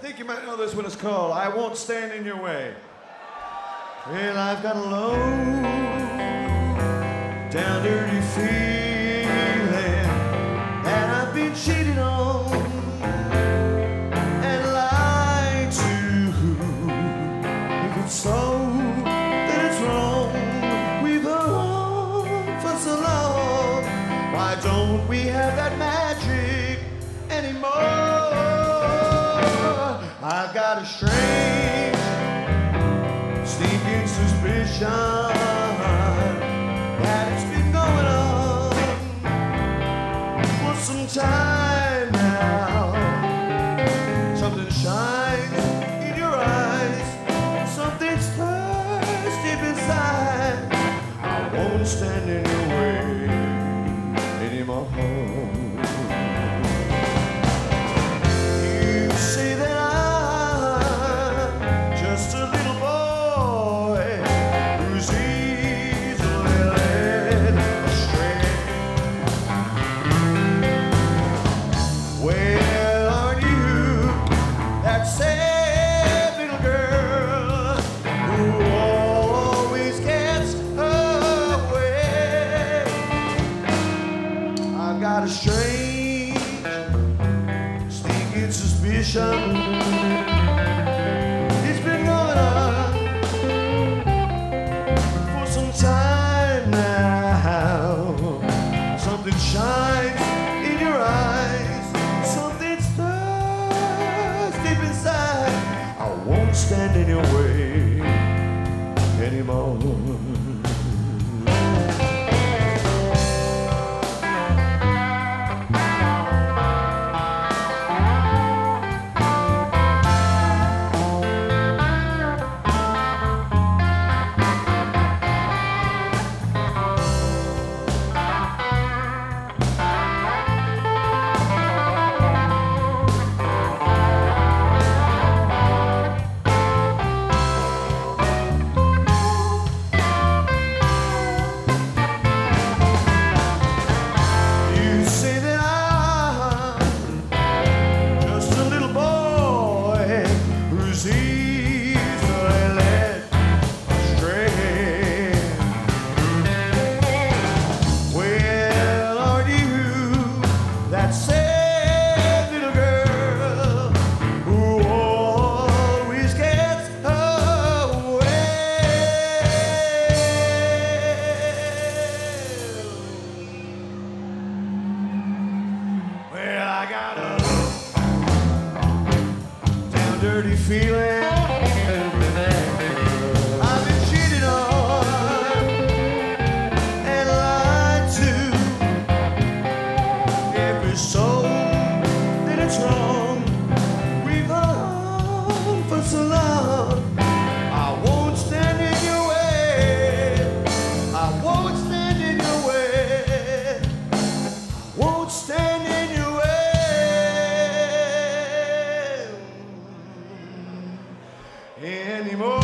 think you might know this one. It's called I Won't Stand in Your Way. Well, I've got a low down dirty feeling that I've been cheated on and lied to. If it's so, then it's wrong. We've been wrong for so long. Why don't we have that magic anymore? I've got a strange, sneaking suspicion that it's been going on for some time now. Something shines in your eyes, something stirs deep inside. I won't stand in your way anymore. You say that just a little boy who's easily led astray. Well, aren't you that sad little girl who always gets her way? I've got a strange, sneaking suspicion. Something shines in your eyes, something stirs deep inside. I won't stand in your way anymore. Dirty feeling I've been cheated on and lied to. If it's so, then it's wrong. We've gone for so long. I won't stand in your way. I won't stand in your way. I won't stand in your way anymore.